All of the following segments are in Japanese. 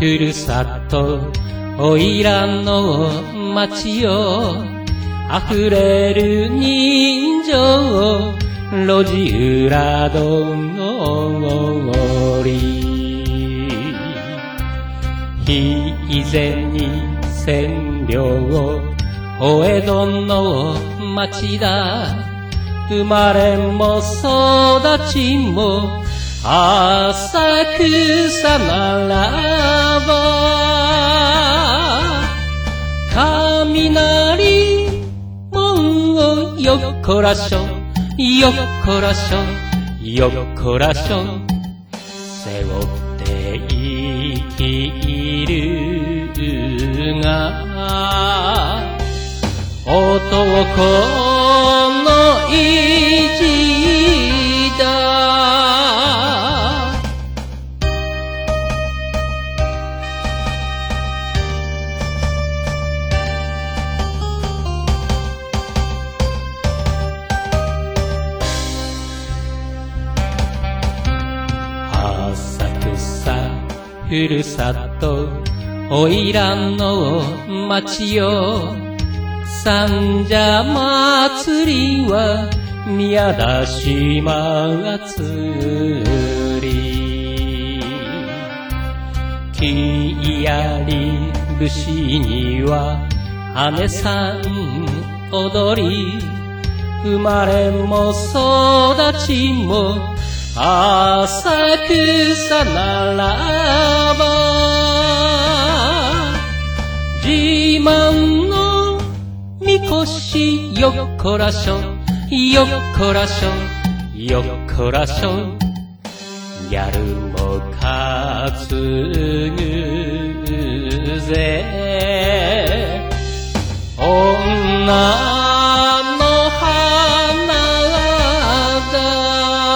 ふるさとおいらの町よ、溢れる人情路地裏通り、日前に占領お江戸の町だ、生まれも育ちも浅草ならば、雷門をよっこらしょよっこらしょよっこらしょ背負って生きるが男の意地だ。浅草ふるさとおいらの町よ、三社祭りは宮出し祭り、木やり節には姉さん踊り、生まれも育ちも浅草ならば、自慢のみこしよっこらしょよっこらしょよっこらしょ、ギャルも担ぐぜ女の花だ。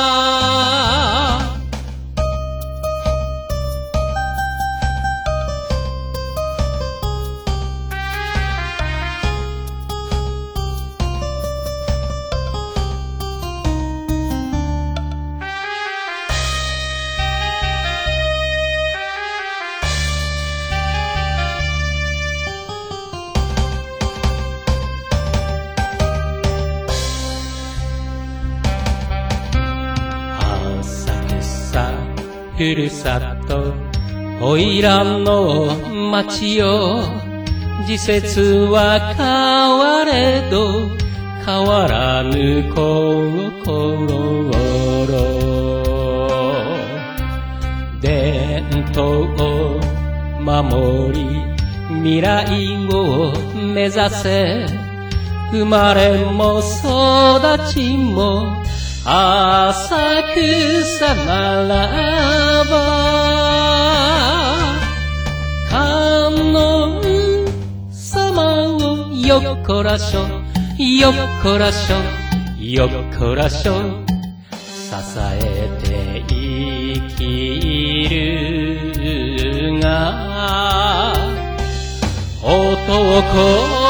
ふるさとおいらの町よ、時節は変われど変わらぬ心、伝統を守り未来を目指せ、生まれも育ちも浅草ならば、観音様をよっこらしょよっこらしょよっこらしょ、支えて生きるが男